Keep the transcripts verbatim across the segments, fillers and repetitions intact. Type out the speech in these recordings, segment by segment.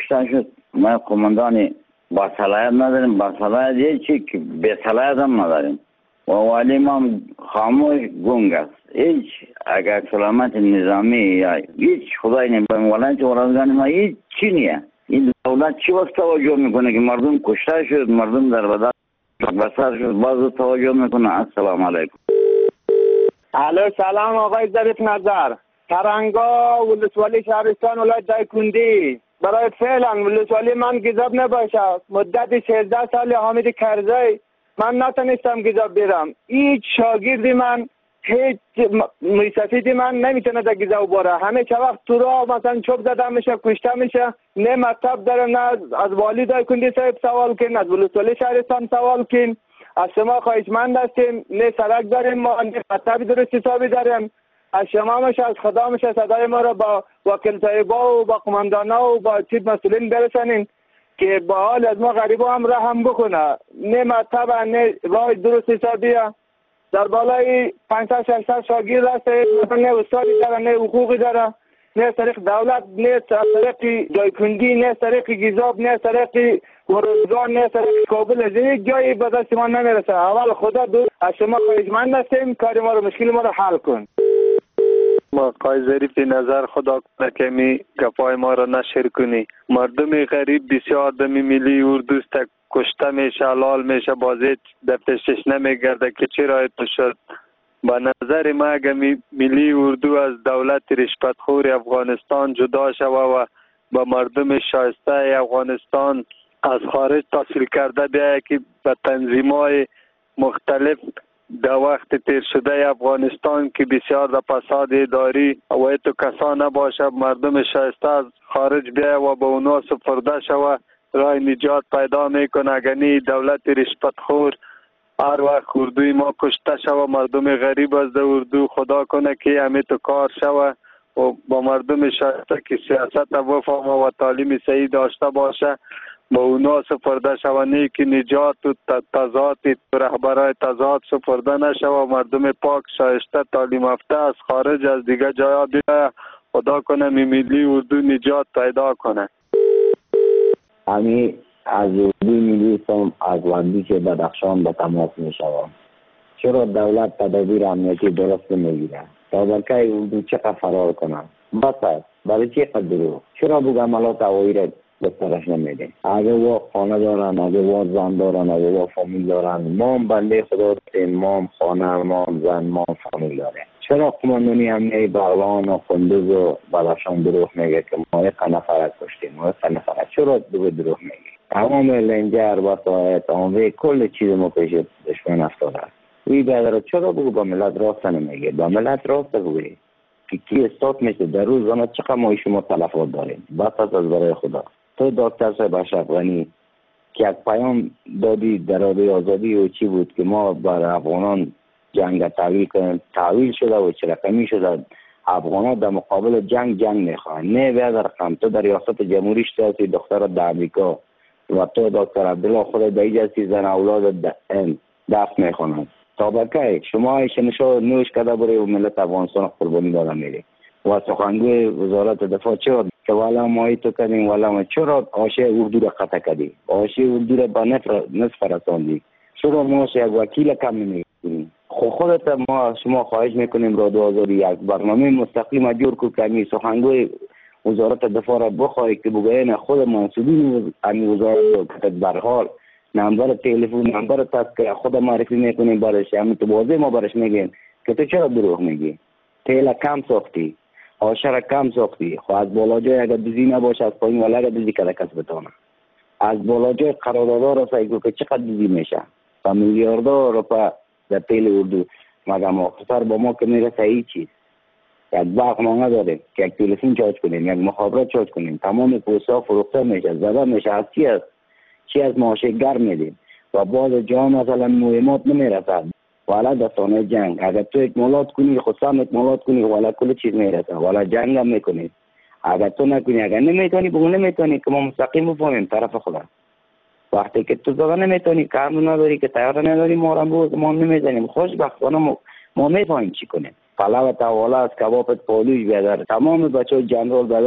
کشته شد. ما قماندان با صلاحیت نداریم، با صلاحیت یه چی که به صلاحیت هم نداریم و والی ما خاموش گنگ است. هیچ اگر سلامت نظامی یا هیچ خدای نمی‌کنه ولایت ورزگان ما هیچ چی نیه. این دولت چی واسه توجه میکنه که مردم کشته شد، مردم در بدر بسر شد، باز توجه میکنه. السلام علیکم. الو سلام آقای ظریف نظر، ترنگا ولسوالی شهرستان ولایت دایکنډی. برای فعلا ولسوالی من گزاب نباشه. مدت سیزده سال حامد کرزی من نتونستم گزاب بیرم. هیچ شاگردی من، هیچ میسفیدی من نمیتونه در گزاب باره. همه چه وقت تو را مثلا چوب زده میشه، کشته میشه. نه مطلب داره، نه از والی دایکنډی صاحب سوال کن، از ولسوالی شهرستان سوال کن. از شما خواهشمند هستیم، نه سرک داریم ما، نه مطلب درست حسابی داریم. از شما میشه، از خدا میشه صدای ما را با وکیل صاحبا و با قماندانا و با چیز مسئولین برسانین که با حال از ما غریبا هم رحم بکنه. نه مطلب نه راه درست حسابیه. در بالای پانصد ششصد شاگرد هست، نه استادی داره، نه حقوقی داره، نه طریق دولت، نه طریق دایکنډی، نه طریق گزاب، نه طریق ورزگان، نه طریق کابل. از این جایی به دست ما نمیرسه. اول خدا دو از شما خواهشمند هستیم کاری ما رو، مشکل ما رو حل کن. ما آقای ظریف نظر خدا کنه که می گپای ما را نشر کنی. مردم غریب بسیار دمی ملی اردو است کشته میشه، لال میشه، بازی دفترش نمیگرده که چرا تو شد. با نظر ما اگر ملی اردو از دولت رشوتخور افغانستان جدا شوه و با مردم شایسته افغانستان از خارج تحصیل کرده بیایه که به تنظیم‌های مختلف در وقت تیر شده افغانستان که بسیار در فساد اداری و ایتو کسان نباشه، مردم شایسته از خارج بیایه و به اونا سپرده شوه، راه نجات پیدا میکنه. اگرنی دولت رشوتخور هر وقت اردوی ما کشته شوه، مردم غریب از در اردو خدا کنه که همه تو کار شوه و با مردم شایسته که سیاست بفهمه و تعلیم صحیح داشته باشه با اونا سپرده شوه، که نجات و تضاد رهبرای تضاد سپرده نشوه و مردم پاک شایسته تعلیم یافته از خارج از دیگه جایا بیایه. خدا کنه ملی اردو نجات پیدا کنه. امی از اردوی ملی سم از وندی که بدخشان به تماس می شوم. چرا دولت تدابیر امنیتی درست نمیگیره؟ تا برکه اردو چقدر فرار کنم؟ بس است. برای چی قدر رو؟ چرا بگم عملات هوایی را بسترش نمیده؟ اگه وا خانه دارن، اگه وا زن دارن، اگه وا فامیل دارن، ما هم بنده خدا داریم، ما هم خانه، ما هم زن، ما هم فامیل داریم. چرا قماندانی امنیتی بغلان و قندوز و بدخشان دروغ میگه که ما یک نفر کشتیم، ما یک نفر؟ چرا دو دروغ میگه؟ تمام لنجر وسایط آنوی کل چیز ما پیش دشمن افتاده است. وی برادر چرا بگو با ملت راست نمیگه؟ با ملت راست بگوی که کی استاد میشه در روزانه چقدر ما شما تلفات داریم. بس از برای خدا تو دکتر صاحب اشرف غنی که یک پیام دادی در رادیو آزادی و چی بود که ما بر افغانان جنگ تحویل کنیم، تحویل شده و چه رقمی شده. افغانان در مقابل جنگ جنگ میخوان. نه بیادر خم تو در ریاست جمهوری شدی دختر در امریکا و تو دکتر عبدالله خود در ایجازی زن اولاد دفت میخوانند. تا بکه شما ایشنشو نوش کده بره و ملت افغانستان قربانی دادن میری و سخنگوی وزارت دفاع چرا که والا ما تو کردیم، والا ما چرا آشه اردو را قطع کردی، آشه اردو را با نصف رساندی، چرا ما یک وکیل کم نمیکنیم؟ خود خودت ما شما خواهش میکنیم رادیو آزادی یک برنامه مستقیم جور کو که سخنگوی وزارت دفاع را بخواهی که بگوین خود منصوبین امی وزارت کتت برحال نمبر تلفن نمبر تذکره خود معرفی میکنیم برش، همین تو بازی ما برش میگیم که تو چرا دروغ میگی؟ تیل کم ساختی، آشر کم ساختی، خب از بالا جای اگر دوزی نباشه از پایین ولی اگر دوزی کده کس بتانه از بالا جای قرارداد را سایگو که چقدر دوزی میشه و میلیاردها روپا در تیل اردو مگم آخر با ما که میرسه ای چیز یک باق ما نداره که یک تلفن چارج کنیم، یک مخابرات چارج کنیم، تمام پوستا فروخته میشه، زده میشه. از چی است؟ چی از معاشه گرم میدیم و باز جا مثلا مهمات نمیرسد والا دستانه جنگ. اگر تو اکمالات کنی خود سام اکمالات کنی والا کل چیز میرسد، والا جنگ هم میکنی. اگر تو نکنی، اگر نمیتونی بگو نمیتونی که ما مستقیم بفهمیم طرف خدا. وقتی که تو زده نمیتونی، کار نداری که تیار نداری، ما را بگو ما نمیزنیم. خوشبختانه ما, ما میفهمیم چی کنیم. پلاو تا والا از کبابت پالوش بیادر تمام بچه های جنرال بیادر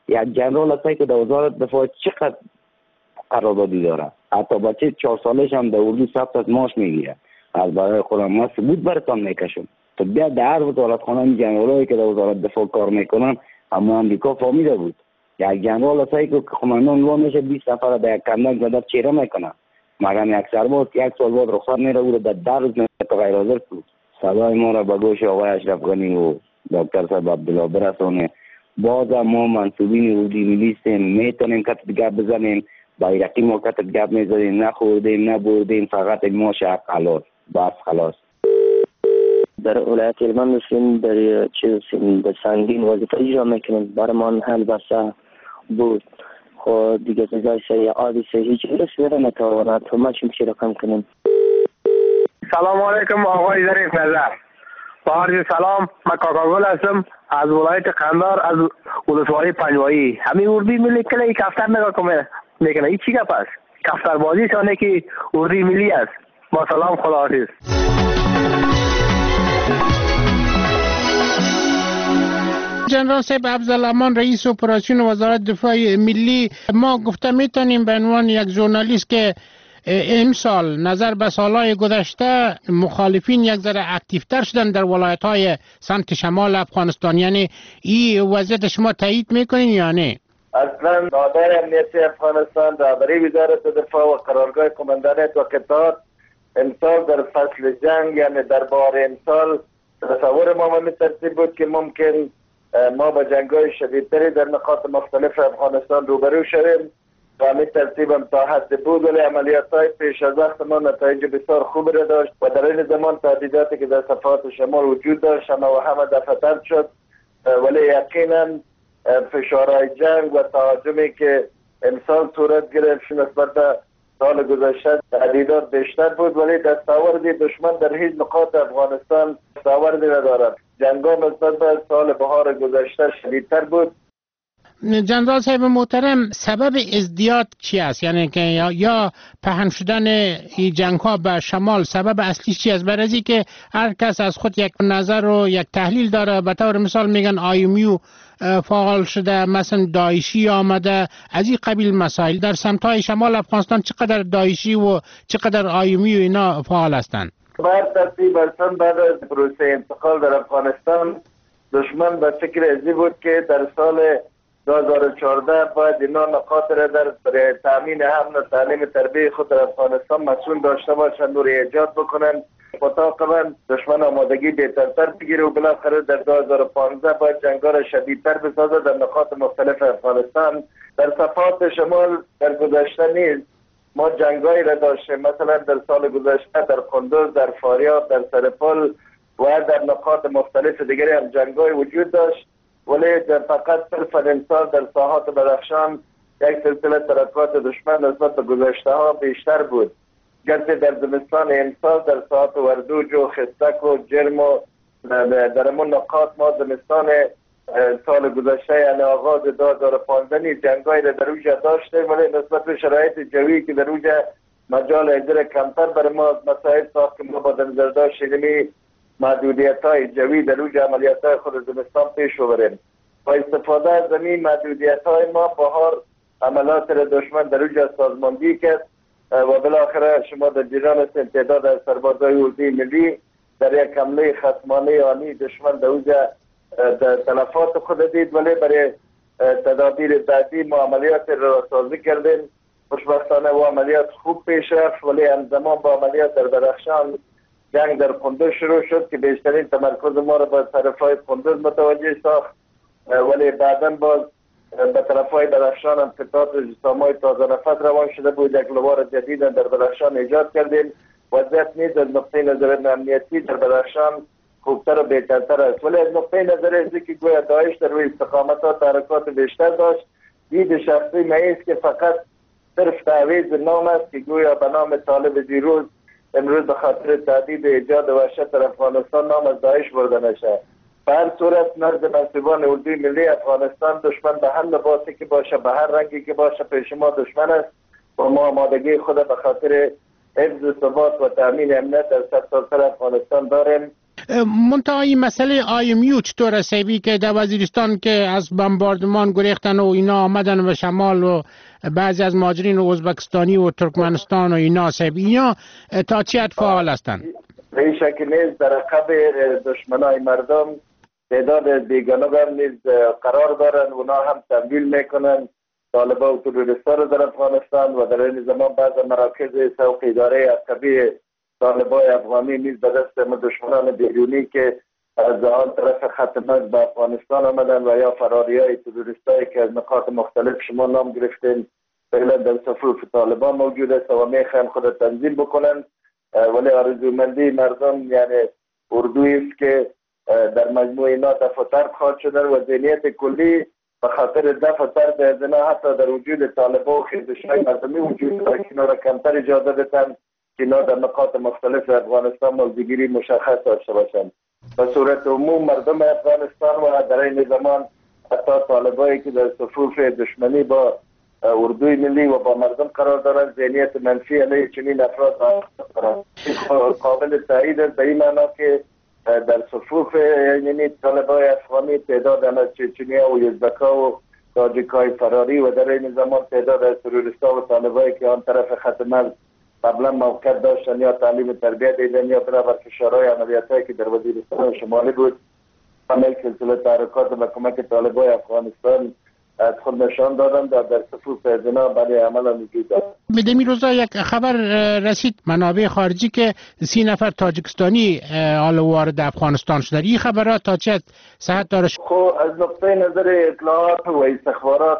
یک جنرال هستی که در وزارت دفاع چقدر قراردادی داره، حتی بچه چهار سالش هم در اردو ثبت از معاش میگیره. از برای خودم ما ثبوت براتون میکشم. تو بیا در هر وزارت خانه این جنرالایی که در وزارت دفاع کار میکنن اما امریکا فهمیده بود یک جنرال هستی که قماندان لوا میشه بیست نفر در یک کندک زده چیره میکنه، مگر یک سرباز یک سال بعد رخصت میره او در ده روز تا غیر حاضر بود. صدای ما را به گوش آقای اشرف غنی و دکتر صاحب عبدالله برسونه. باز ما منصوبین اردوی ملی هستیم، میتونیم کتب گپ بزنیم، بایرقی ما کتب گپ میزنیم، نخوردیم نبردیم، فقط ما شب خلاص بس خلاص. در ولایت هلمند هستیم، در چیز در سنگین وظیفه اجرا میکنیم، برمان حل بسته بود. خب دیگه سزای سری عادی سری هیچ رسیده نتواند تو ما چیم چی رقم کنیم. سلام علیکم آقای ظریف نظر. با عرض سلام، من کاکاگل هستم از ولایت قندار از ولسوالی پنجوایی. همین اردوی ملی کلی کفتر نگاه کنه میکنه، این چی گپ است؟ کفتر بازی شانه که اردوی ملی است. با سلام، خدا حافظ. جنرال صاحب عبدالامان رئیس اپراسیون وزارت دفاع ملی، ما گفته میتونیم به عنوان یک ژورنالیست که امسال نظر به سالهای گذشته مخالفین یک ذره اکتیفتر شدن در ولایت‌های سمت شمال افغانستان، یعنی این وضعیت شما تایید میکنین یا نه؟ اصلا نادر امنیتی افغانستان رهبری وزارت دفاع و قرارگاه قماندانیت و قطعات امسال در فصل جنگ، یعنی در بار امسال تصور ما به ترتیب بود که ممکن ما با جنگ‌های شدیدتری در نقاط مختلف افغانستان روبرو شویم و همین ترتیب هم تا حد بود، ولی عملیات‌های پیش از وقت ما نتایج بسیار خوب را داشت و در این زمان تهدیداتی که در صفحات شمال وجود داشت همه و همه دفع‌تر شد، ولی یقینا فشارهای جنگ و تهاجمی که امسال صورت گرفت نسبت به سال گذشته تهدیدات بیشتر بود، ولی دستاوردی دشمن در هیچ نقاط افغانستان دستاوردی ندارد. جنگ‌ها نسبت به سال بهار گذشته شدیدتر بود. جنرال صاحب محترم، سبب ازدیاد چی است؟ یعنی که یا, یا پهن شدن این جنگ ها به شمال سبب اصلی چی است؟ برای از که هر کس از خود یک نظر و یک تحلیل داره. به طور مثال میگن آیومیو فعال شده، مثلا داعشی آمده، از این قبیل مسائل. در سمت های شمال افغانستان چقدر داعشی و چقدر آیومیو اینا فعال هستند؟ بر ترتیب اصلا بعد از پروسه انتقال در افغانستان دشمن به فکر ازی بود که در سال دو هزار و چهارده باید اینا نقاط را در تامین امن و تعلیم تربیه خود در افغانستان مسئول داشته باشند و ایجاد بکنند. مطابقاً دشمن آمادگی بهترتر بگیره و بالاخره در دو هزار و پانزده باید جنگا را شدیدتر بسازه در نقاط مختلف افغانستان. در صفحات شمال در گذشته نیز ما جنگایی را داشتیم، مثلا در سال گذشته در قندوز، در فاریاب، در سرپل و در نقاط مختلف دیگری هم جنگای وجود داشت، ولی در فقط صرف امسال در ساحات بدخشان یک سلسله ترکات دشمن نسبت به گذشته ها بیشتر بود. گرچه در زمستان امسال در ساحات وردوج و خستک و جرم و در امون نقاط ما زمستان سال گذشته یعنی آغاز دو هزار و پانزده نیز جنگایی را در اوجه داشتیم، ولی نسبت به شرایط جوی که در اوجه مجال اجرا کمتر برای ما مسائل ساخت که ما با در نظر داشتیم محدودیت های جوی در اوج عملیات های خود زمستان پیش ببریم. با استفاده از این محدودیت های ما بهار عملات را دشمن در اوج سازماندهی کرد و بالاخره شما در جریان هستید تعداد از سربازای اردوی ملی در یک حمله خصمانه آنی دشمن در اوج تلفات خود دید، ولی برای تدابیر بعدی ما عملیات را سازی کردیم. خوشبختانه و عملیات خوب پیش رفت، ولی همزمان با عملیات در بدخشان جنگ در قندوز شروع شد که بیشترین تمرکز ما را به طرفای قندوز متوجه ساخت، ولی بعدا باز به طرفای بدخشان هم قطعات جسامای تازه نفس روان شده بود. یک لوار جدید در بدخشان ایجاد کردیم. وضعیت نیز از نقطه نظر امنیتی در بدخشان خوبتر و بهترتر است، ولی از نقطه نظر ازی که گویا داعش در روی استقامت ها تحرکات بیشتر داشت، دید شخصی مایست که فقط صرف تعویض نام است که گویا به نام طالب دیروز امروز به خاطر تهدید ایجاد وحشت در افغانستان نام از داعش برده نشه. به هر صورت نزد منصوبان اردوی ملی افغانستان دشمن به هر لباسی که باشه، به هر رنگی که باشه، پیش ما دشمن است و ما آمادگی خود به خاطر حفظ ثبات و تامین امنیت در سرتاسر افغانستان داریم. منتها این مسئله آیمیو چطور سیبی که در وزیرستان که از بمباردمان گریختن و اینا آمدن و شمال و بعضی از مهاجرین ازبکستانی و ترکمنستان و اینا سیبی اینا تا چی حد فعال هستند؟ به این شکل نیز در عقب دشمنای مردم تعداد بیگانه هم نیز قرار دارن، اونا هم تمویل میکنن طالبا و تروریستا رو در افغانستان و در این زمان بعض مراکز سوق اداره عقبی طالبای افغانی نیز به دست دشمنان بیرونی که از آن طرف خط مرز به افغانستان آمدن و یا فراری های تروریستایی که از نقاط مختلف شما نام گرفتین فعلا در صفوف طالبان موجود است و میخوان خود تنظیم بکنن. ولی آرزومندی مردم یعنی اردویی است که در مجموع اینا دفع طرد خواهد شدن و ذهنیت کلی به خاطر دفع طرد از اینا حتی در وجود طالبان و خیزش‌های مردمی وجود دارد که اینا را کمتر اجازه بدن که اینا در نقاط مختلف افغانستان موضع‌گیری مشخص داشته باشند. به صورت عموم مردم افغانستان و در این زمان حتی طالبایی که در صفوف دشمنی با اردوی ملی و با مردم قرار دارند ذهنیت منفی علیه چنین افراد دارند. قابل تایید است به این معنا که در صفوف یعنی طالبای افغانی تعداد از چچنیا و یزدکا و تاجیکای فراری و در این زمان تعداد از تروریستا و طالبایی که آن طرف خط مرز قبلا موقعیت داشتن یا تعلیم تربیت دیدن یا برابر فشارهای عملیاتایی که در وزیرستان شمالی بود همه سلسله تحرکات و کمک طالبای افغانستان از خود نشان دادن در در صفوف ازنا برای عمل وجود دارد. بدمی روزا یک خبر رسید منابع خارجی که سی نفر تاجیکستانی حال وارد افغانستان شده. این خبرات تا چه صحت داره؟ خب از نقطه نظر اطلاعات و استخبارات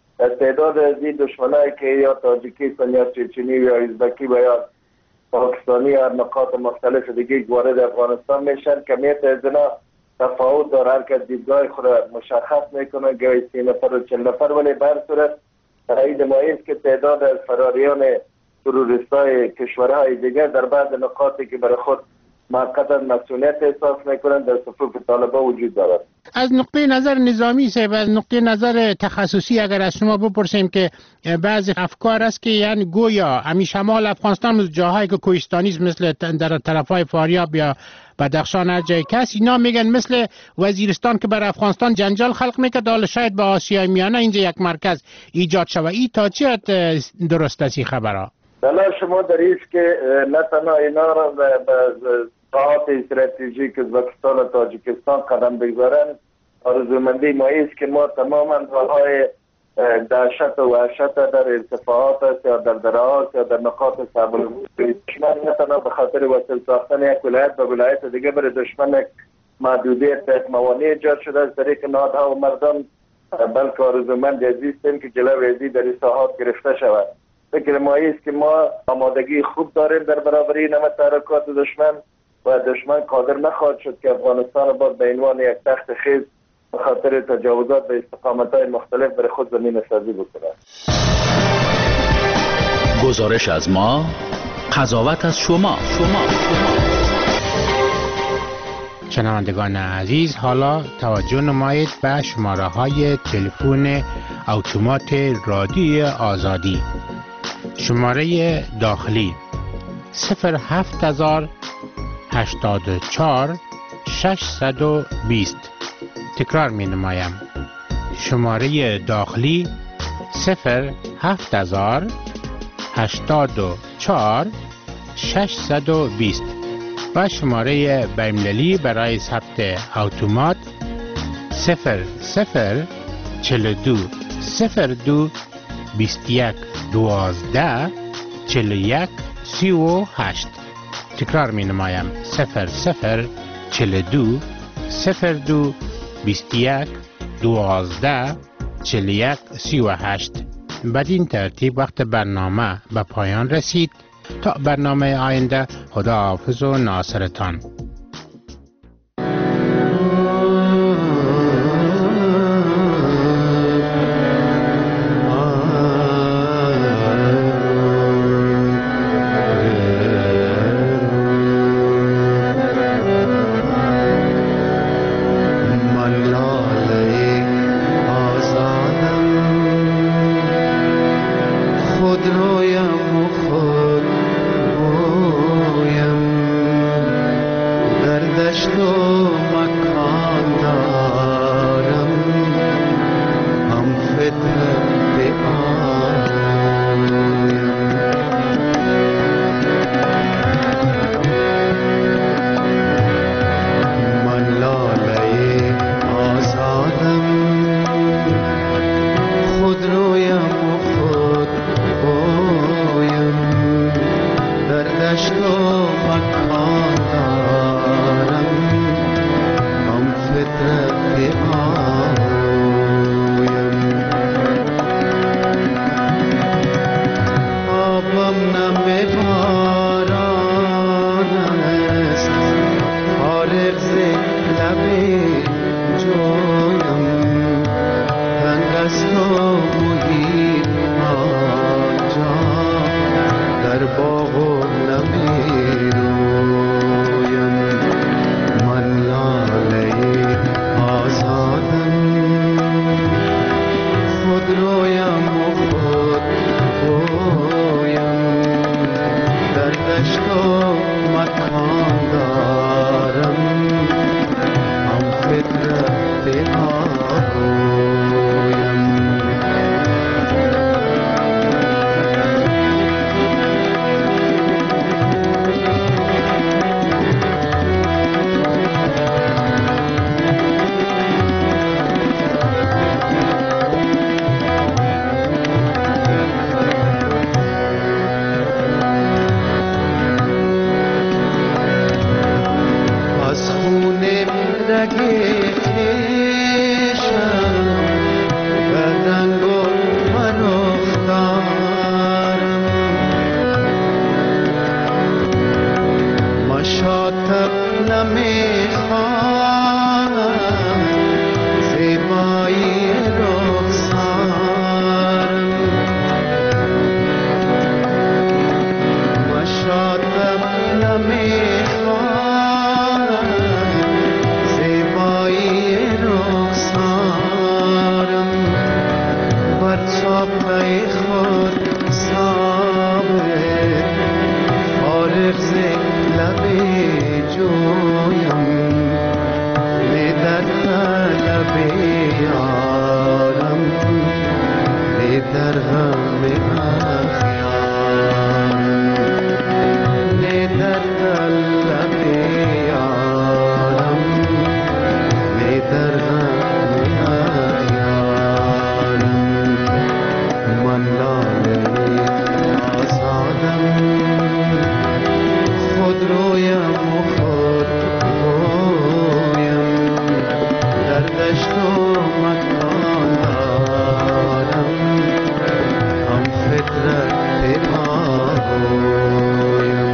تعداد از این دشمنایی که یا تاجیکستان یا چچنی یا ازبکی و یا پاکستانی یا نقاط مختلف دیگه وارد افغانستان میشن کمیت ازنا تفاوت داره، هر کس دیدگاه خود مشخص میکنه گاهی سی نفر و چل نفر، ولی بر صورت این نمایی است که تعداد از فراریان تروریستای کشورهای دیگر در بعض نقاطی که برای خود موقتا مسئولیت احساس میکنند در صفوف طالبان وجود دارد. از نقطه نظر نظامی صاحب، از نقطه نظر تخصصی اگر از شما بپرسیم که بعضی افکار است که یعنی گویا همین شمال افغانستان جاهایی که کوهستانی مثل در طرفای فاریاب یا بدخشان هر جای کس اینا میگن مثل وزیرستان که بر افغانستان جنجال خلق میکرد، حالا شاید به آسیای میانه اینجا یک مرکز ایجاد شود. این تا چه درست است این خبرها؟ بلا شما در ایست که نه تنها اینا را به ساعات استراتژیک ازبکستان و تاجیکستان قدم بگذارن، آرزومندی ما ایست که ما تماما راههای دهشت و وحشت در ارتفاعات است یا در درهات یا در نقاط صعب الوصول نه تنها به خاطر وصل ساختن یک ولایت به ولایت دیگه برای دشمن محدودیت موانع ایجاد شده از طریق نهادها و مردم، بلکه آرزومند عزیزیم که جلو ازی در این ساحات گرفته شود. فکر ما ایست که ما آمادگی خوب داریم در برابر این همه تحرکات دشمن و دشمن قادر نخواهد شد که افغانستان را به عنوان یک تخت خیز به خاطر تجاوزات به استقامت‌های مختلف برای خود زمین سازی بکنند. گزارش از ما، قضاوت از شما. شما. شنوندگان عزیز، حالا توجه نمایید به شماره های تلفن اتومات رادیوی آزادی. شماره داخلی صفر هفت هزار هشتاد و چهار ششصد و بیست. تکرار می نمایم. شماره داخلی صفر هفت هزار هشتاد و چهار ششصد و بیست و شماره بین‌المللی برای ثبت اتومات صفر صفر چهل و دو صفر دو بیست و یک دوازده چهل و یک سی و هشت. تکرار می نمایم. صفر صفر چهل و دو صفر دو بیست و یک دوازده چهل و یک سی و هشت. بدین ترتیب وقت برنامه به پایان رسید. تا برنامه آینده، خدا حافظ و ناصرتان. در دشت و مکان دارم هم فطرت آیم من لاله آزادم خود رویم و خود بویم در دشت و مکان دارم هم فطرت آیم آبم نم باران است فارغ ز لب جویم تنگ است و محیط آنجا در باغ و نمیرویم من لاله آزادم خود رویم و خود بویم در دشت و مکان دارم هم فطرت آگویم از خون رگ خویشم بدرنگ و فرخ دارم مشاطب نمیخواهم زیبایی رخسارم مشاطب نمیخواهم زیبایی رخسارم بر چاپه خود صابر فارغ ز لب جویم می در طلب یارم می در غم اخیارم می در طلب یارم می در غم اخیارم من لاله آزادم خود رویم و خود بویم در دشت و مکان دارم هم فطرت آگویم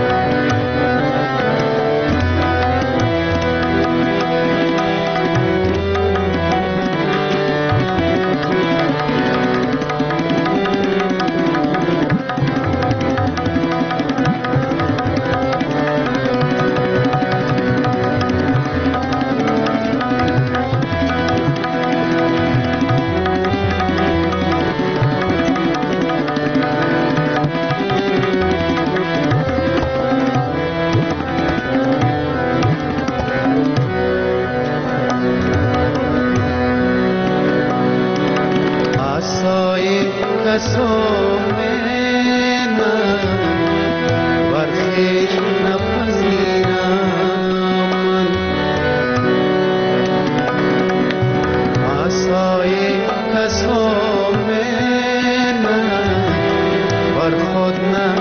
عصای قسم من بر خویش نپذیرم من عصای قسم من بر خود